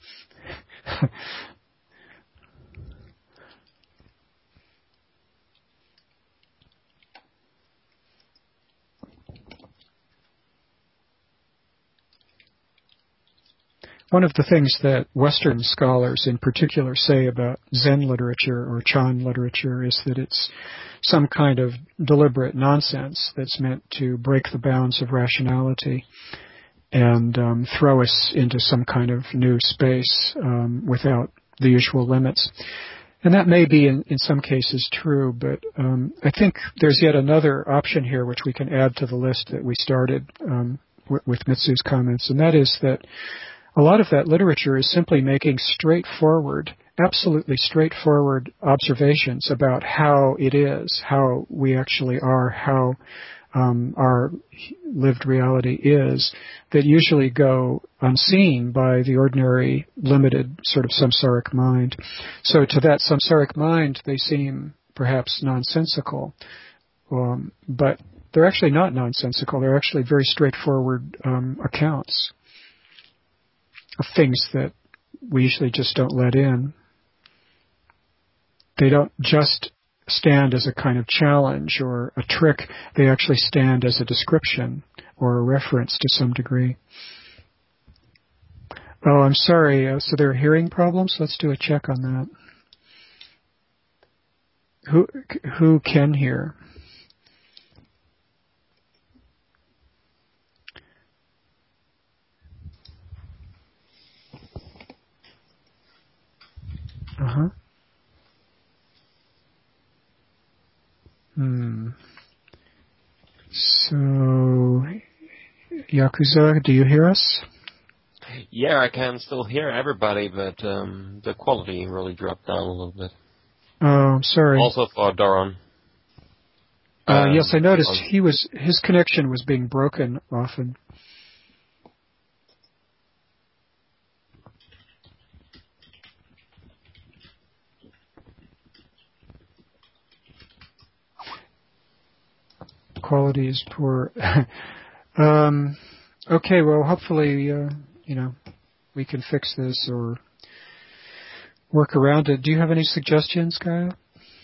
Speaker 1: One of the things that Western scholars in particular say about Zen literature or Chan literature is that it's some kind of deliberate nonsense that's meant to break the bounds of rationality and um, throw us into some kind of new space um, without the usual limits. And that may be in, in some cases true, but um, I think there's yet another option here which we can add to the list that we started um, w- with Mitsu's comments, and that is that a lot of that literature is simply making straightforward, absolutely straightforward observations about how it is, how we actually are, how um, our lived reality is, that usually go unseen by the ordinary, limited sort of samsaric mind. So to that samsaric mind, they seem perhaps nonsensical, um, but they're actually not nonsensical. They're actually very straightforward um, accounts of things that we usually just don't let in. They don't just stand as a kind of challenge or a trick. They actually stand as a description or a reference to some degree. Oh, I'm sorry. Uh, so there are hearing problems? Let's do a check on that. Who who can hear? Uh-huh. Hmm. So, Yakuza, do you hear us?
Speaker 7: Yeah, I can still hear everybody, but um, the quality really dropped down a little bit.
Speaker 1: Oh, I'm sorry.
Speaker 7: Also for Doron.
Speaker 1: Uh,
Speaker 7: um,
Speaker 1: yes, I noticed he was his connection was being broken often. Quality is poor. um, okay, well, hopefully, uh, you know, we can fix this or work around it. Do you have any suggestions, Kaya?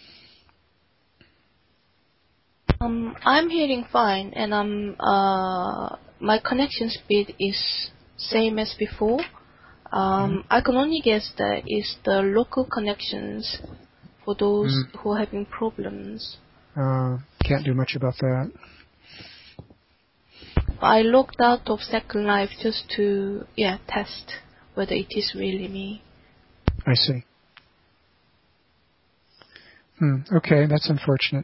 Speaker 6: Um, I'm hearing fine, and um, uh, my connection speed is same as before. Um, mm-hmm. I can only guess that it's the local connections for those mm. who are having problems.
Speaker 1: Uh, can't do much about that.
Speaker 6: I logged out of Second Life just to, yeah, test whether it is really me.
Speaker 1: I see. Hmm, okay, that's unfortunate.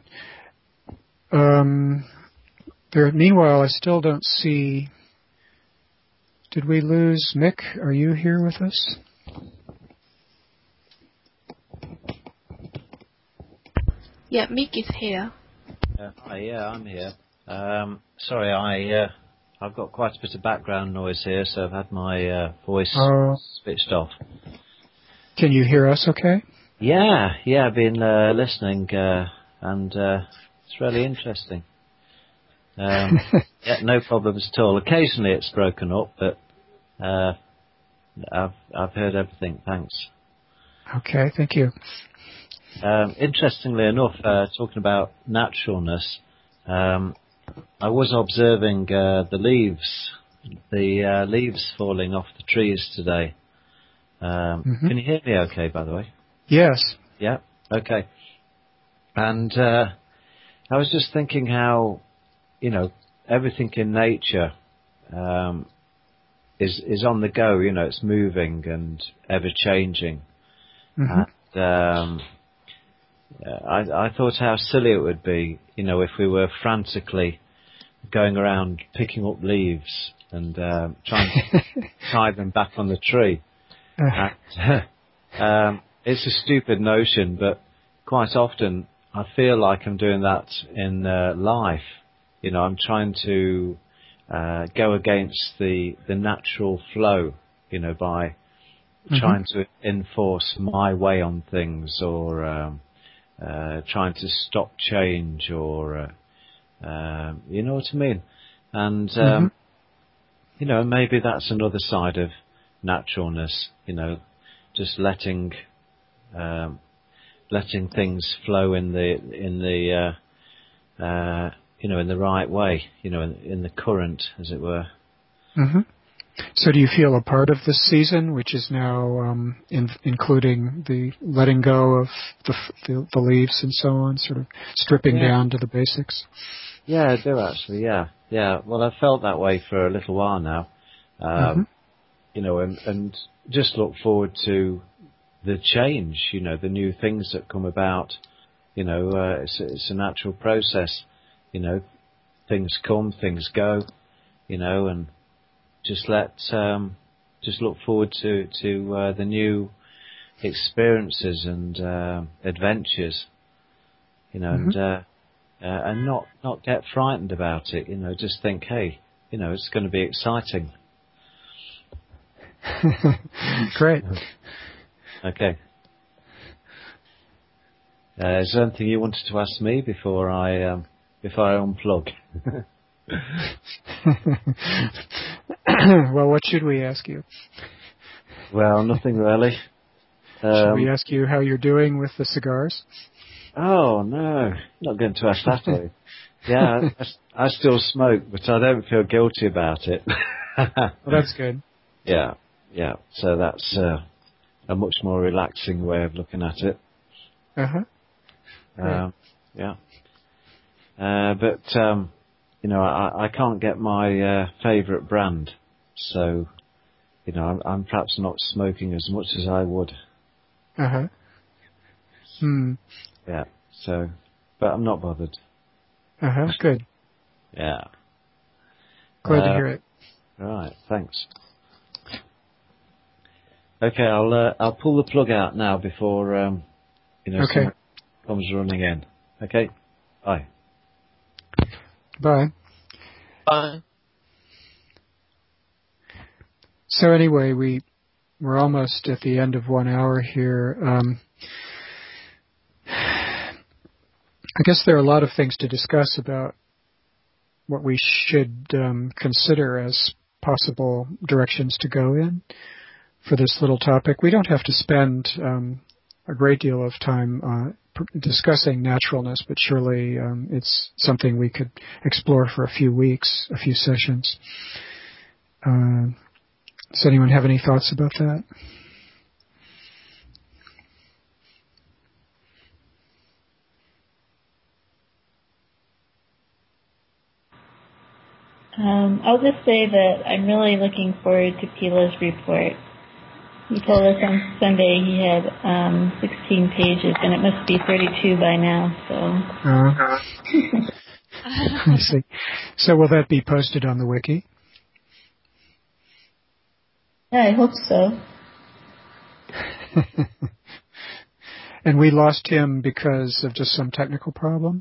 Speaker 1: Um, there. Meanwhile, I still don't see... Did we lose Mick? Are you here with us?
Speaker 6: Yeah, Mick is here.
Speaker 8: Uh, hi, yeah, I'm here. Um, sorry, I, uh, I've got quite a bit of background noise here, so I've had my uh, voice uh, switched off.
Speaker 1: Can you hear us okay?
Speaker 8: Yeah, yeah, I've been uh, listening, uh, and uh, it's really interesting. Um, yeah, no problems at all. Occasionally it's broken up, but uh, I've I've heard everything. Thanks.
Speaker 1: Okay, thank you.
Speaker 8: Um, interestingly enough, uh, talking about naturalness, um, I was observing uh, the leaves, the uh, leaves falling off the trees today. Um, mm-hmm. Can you hear me okay, by the way?
Speaker 1: Yes.
Speaker 8: Yeah, okay. And uh, I was just thinking how, you know, everything in nature um, is is on the go. You know, it's moving and ever changing. Mm-hmm. And um, I, I thought how silly it would be, you know, if we were frantically going around picking up leaves and uh, trying to tie them back on the tree. And, um, it's a stupid notion, but quite often I feel like I'm doing that in uh, life. You know, I'm trying to uh, go against the the natural flow, you know, by mm-hmm. trying to enforce my way on things, or um, uh, trying to stop change, or uh, uh, you know what I mean. And um, mm-hmm. you know, maybe that's another side of naturalness. You know, just letting um, letting things flow in the in the uh, uh, you know in the right way. You know, in, in the current, as it were.
Speaker 1: Mm-hmm. So, do you feel a part of this season, which is now um, in, including the letting go of the, the the leaves and so on, sort of stripping yeah. down to the basics?
Speaker 8: Yeah, I do actually. Yeah, yeah. Well, I've felt that way for a little while now. Um, mm-hmm. You know, and, and just look forward to the change. You know, the new things that come about. You know, uh, it's, it's a natural process. You know, things come, things go. You know, and just let, um, just look forward to to uh, the new experiences and uh, adventures. You know, mm-hmm. and uh, uh, and not not get frightened about it. You know, just think, hey, you know, it's going to be exciting.
Speaker 1: Great.
Speaker 8: Okay. Uh, is there anything you wanted to ask me before I um, before I unplug?
Speaker 1: Well, what should we ask you?
Speaker 8: Well, nothing really. Um,
Speaker 1: should we ask you how you're doing with the cigars?
Speaker 8: Oh no, not going to ask that. Way. Yeah, I, I still smoke, but I don't feel guilty about it.
Speaker 1: Well, that's good.
Speaker 8: Yeah, yeah. So that's uh, a much more relaxing way of looking at it.
Speaker 1: Uh huh.
Speaker 8: Um, yeah. Uh, but um, you know, I, I can't get my uh, favourite brand, so you know, I'm, I'm perhaps not smoking as much as I would.
Speaker 1: Uh huh. Hmm.
Speaker 8: Yeah. So, but I'm not bothered.
Speaker 1: Uh huh. Good.
Speaker 8: Yeah.
Speaker 1: Glad
Speaker 8: uh,
Speaker 1: to hear it.
Speaker 8: Right, thanks. Okay, I'll uh, I'll pull the plug out now before um, you know
Speaker 1: okay.
Speaker 8: someone comes running in. Okay, bye.
Speaker 1: Bye.
Speaker 7: Bye.
Speaker 1: So anyway, we we're almost at the end of one hour here. Um, I guess there are a lot of things to discuss about what we should um, consider as possible directions to go in for this little topic. We don't have to spend um, a great deal of time uh, pr- discussing naturalness, but surely um, it's something we could explore for a few weeks, a few sessions. Uh, does anyone have any thoughts about that?
Speaker 3: Um, I'll just say that I'm really looking forward to Pila's report. He told us on Sunday he had um, sixteen pages, and it must be thirty-two by now. So.
Speaker 1: Uh, I see. So will that be posted on the wiki?
Speaker 3: Yeah, I hope so.
Speaker 1: And we lost him because of just some technical problem?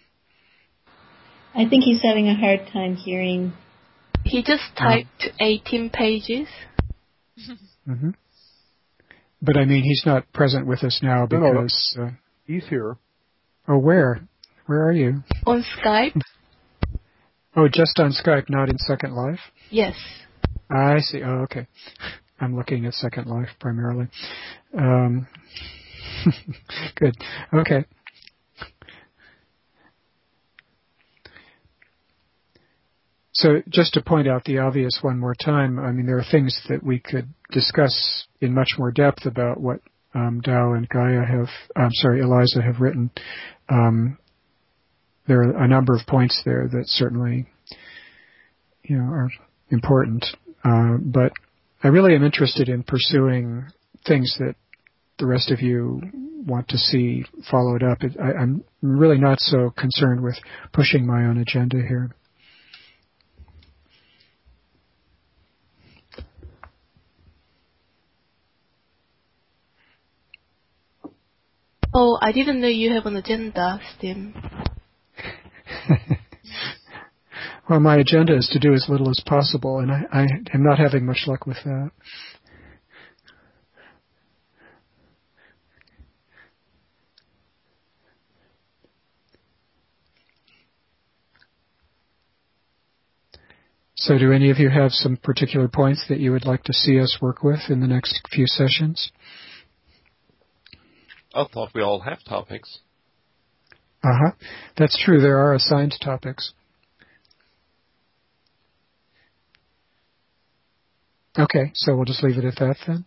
Speaker 3: I think he's having a hard time hearing.
Speaker 6: He just typed um, eighteen pages.
Speaker 1: Mm-hmm. But I mean, he's not present with us now because...
Speaker 9: No, no, uh, he's here.
Speaker 1: Oh, where? Where are you?
Speaker 6: On Skype.
Speaker 1: Oh, just on Skype, not in Second Life?
Speaker 6: Yes.
Speaker 1: I see. Oh, okay. I'm looking at Second Life primarily. Um, good. Okay. So just to point out the obvious one more time, I mean, there are things that we could discuss in much more depth about what um, Dao and Gaia have, I'm sorry, Eliza have written. Um, there are a number of points there that certainly, you know, are important. Uh, but I really am interested in pursuing things that the rest of you want to see followed up. It, I, I'm really not so concerned with pushing my own agenda here.
Speaker 6: Oh, I didn't know you have an agenda, Stim.
Speaker 1: Well, my agenda is to do as little as possible, and I, I am not having much luck with that. So do any of you have some particular points that you would like to see us work with in the next few sessions?
Speaker 7: I thought we all have topics.
Speaker 1: Uh-huh. That's true. There are assigned topics. Okay, so we'll just leave it at that then?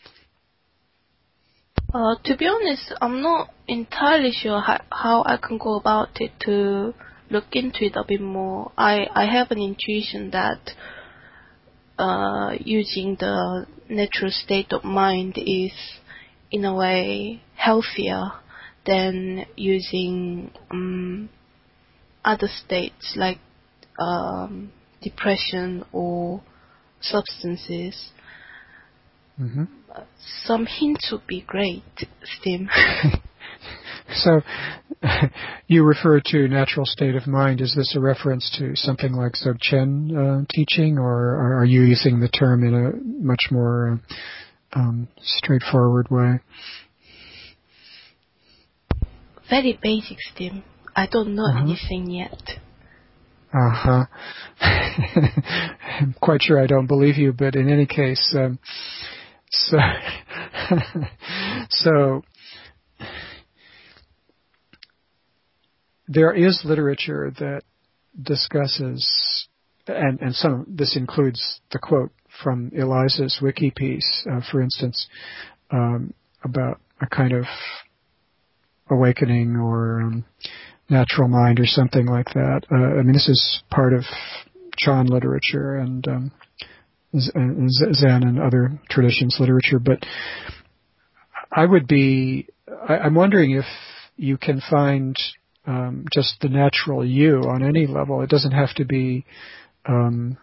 Speaker 6: Uh, to be honest, I'm not entirely sure how, how I can go about it to look into it a bit more. I, I have an intuition that uh, using the natural state of mind is, in a way, healthier than using um, other states like um, depression or substances.
Speaker 1: Mm-hmm.
Speaker 6: Some hints would be great, Stim.
Speaker 1: So, you refer to natural state of mind. Is this a reference to something like Dzogchen uh, teaching, or are you using the term in a much more uh, um, straightforward way?
Speaker 6: Very basic, Stim. I don't know
Speaker 1: uh-huh.
Speaker 6: anything yet.
Speaker 1: Uh-huh. I'm quite sure I don't believe you, but in any case, um, so, so, there is literature that discusses, and, and some, this includes the quote from Eliza's wiki piece, uh, for instance, um, about a kind of awakening or um, natural mind or something like that. Uh, I mean, this is part of Chan literature and um, Zen and other traditions literature, but I would be, I, I'm wondering if you can find um, just the natural you on any level. It doesn't have to be um,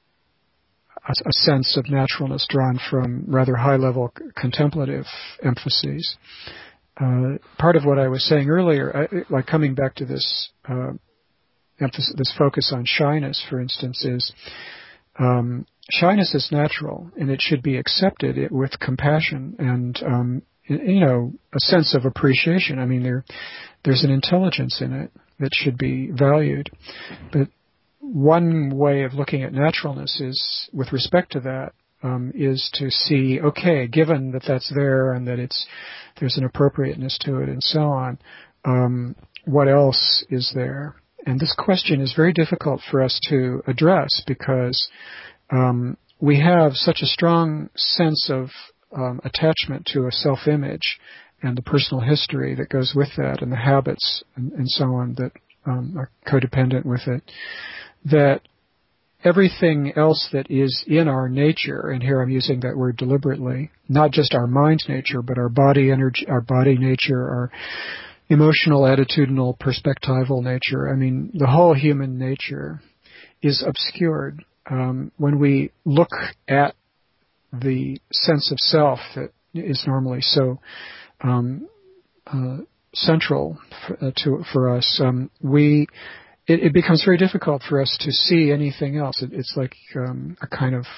Speaker 1: a, a sense of naturalness drawn from rather high-level c- contemplative emphases. Uh, part of what I was saying earlier, I, like coming back to this uh, emphasis, this focus on shyness, for instance, is um, shyness is natural, and it should be accepted it, with compassion and um, you know a sense of appreciation. I mean, there there's an intelligence in it that should be valued. But one way of looking at naturalness is, with respect to that, um, is to see, okay, given that that's there and that it's there's an appropriateness to it and so on, um, what else is there? And this question is very difficult for us to address because um, we have such a strong sense of um, attachment to a self-image and the personal history that goes with that and the habits and, and so on that um, are codependent with it, that everything else that is in our nature, and here I'm using that word deliberately, not just our mind's nature, but our body energy, our body nature, our emotional, attitudinal, perspectival nature. I mean, the whole human nature is obscured um, when we look at the sense of self that is normally so um, uh, central for, uh, to for us. Um, we It, it becomes very difficult for us to see anything else. It, it's like um, a kind of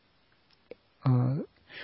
Speaker 1: uh,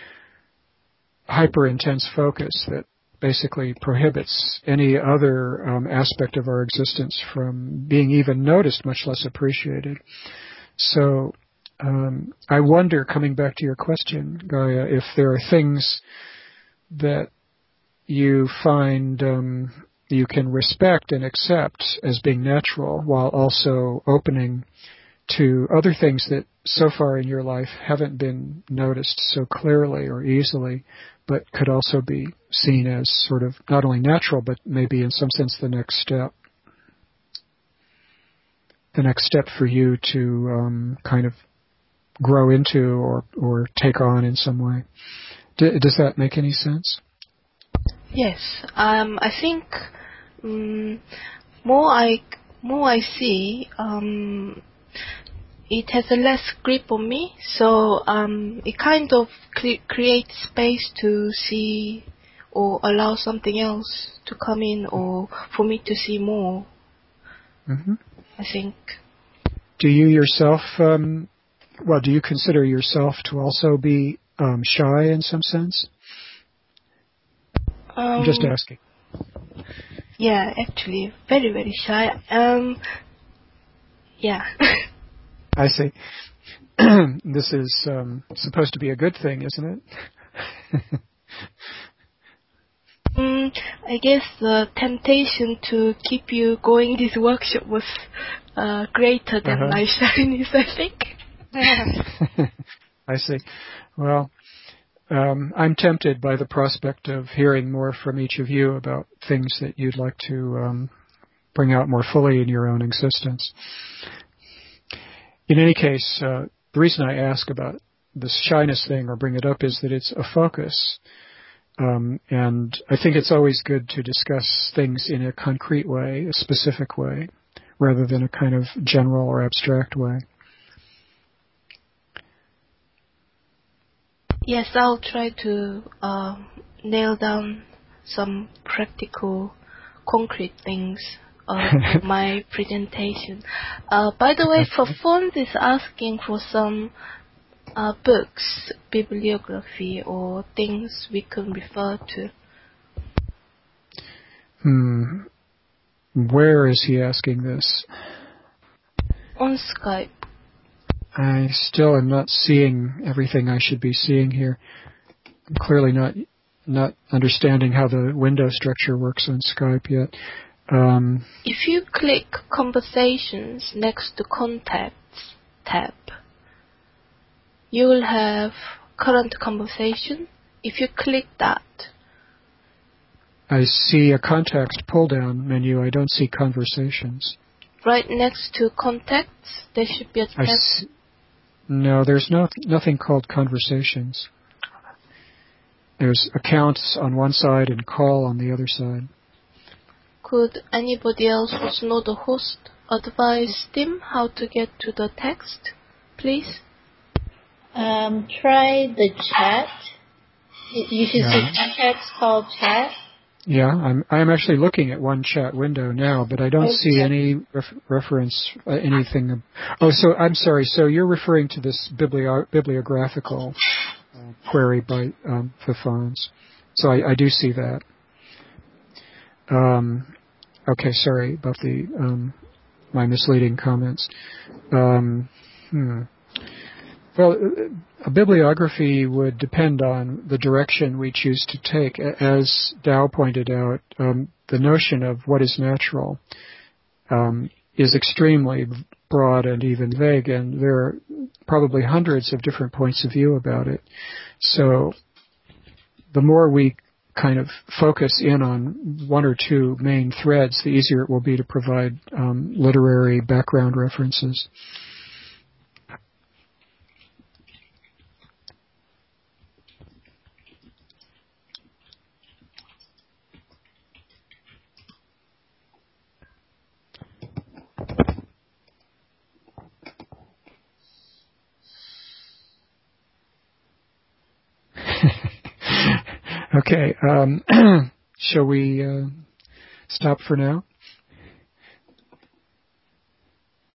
Speaker 1: hyper-intense focus that basically prohibits any other um, aspect of our existence from being even noticed, much less appreciated. So um, I wonder, coming back to your question, Gaia, if there are things that you find um, you can respect and accept as being natural while also opening to other things that so far in your life haven't been noticed so clearly or easily, but could also be seen as sort of not only natural, but maybe in some sense the next step. The next step for you to um, kind of grow into or, or take on in some way. D- does that make any sense?
Speaker 6: Yes. Um, I think um, more I more I see, um, it has a less grip on me. So um, it kind of cre- creates space to see or allow something else to come in, or for me to see more.
Speaker 1: Mm-hmm.
Speaker 6: I think.
Speaker 1: Do you yourself, um, well, do you consider yourself to also be um, shy in some sense?
Speaker 6: Um,
Speaker 1: I'm just asking.
Speaker 6: Yeah, actually, very, very shy. Um, yeah.
Speaker 1: I see. This is um, supposed to be a good thing, isn't it?
Speaker 6: mm, I guess the temptation to keep you going this workshop was uh, greater than
Speaker 1: uh-huh.
Speaker 6: my shyness, I think.
Speaker 1: I see. Well, um, I'm tempted by the prospect of hearing more from each of you about things that you'd like to um, bring out more fully in your own existence. In any case, uh, the reason I ask about this shyness thing or bring it up is that it's a focus. Um, and I think it's always good to discuss things in a concrete way, a specific way, rather than a kind of general or abstract way.
Speaker 6: Yes, I'll try to uh, nail down some practical, concrete things uh, for my presentation. Uh, by the way, for Fons is asking for some uh, books, bibliography, or things we can refer to.
Speaker 1: Hmm. Where is he asking this?
Speaker 6: On Skype.
Speaker 1: I still am not seeing everything I should be seeing here. I'm clearly not not understanding how the window structure works on Skype yet. Um,
Speaker 6: if you click Conversations next to Contacts tab, you will have Current Conversation. If you click that,
Speaker 1: I see a Contacts pull-down menu. I don't see Conversations.
Speaker 6: Right next to Contacts, there should be a tab.
Speaker 1: See, no, there's no nothing called Conversations. There's Accounts on one side and Call on the other side.
Speaker 6: could anybody else who's not the host advise them how to get to the text, please?
Speaker 3: Um, try the chat. You should
Speaker 1: Yeah.
Speaker 3: see contacts called chat.
Speaker 1: Yeah, I'm I'm actually looking at one chat window now, but I don't
Speaker 3: Okay.
Speaker 1: see any ref- reference uh, anything. Oh, so I'm sorry. So you're referring to this biblio- bibliographical uh, query by um, Fifons. So I, I do see that. Um, okay, sorry about the um, my misleading comments. Um, hmm. Well, a bibliography would depend on the direction we choose to take. As Dow pointed out, um, the notion of what is natural um, is extremely broad and even vague, and there are probably hundreds of different points of view about it. So the more we kind of focus in on one or two main threads, the easier it will be to provide um, literary background references. Okay, um, shall we uh, stop for now?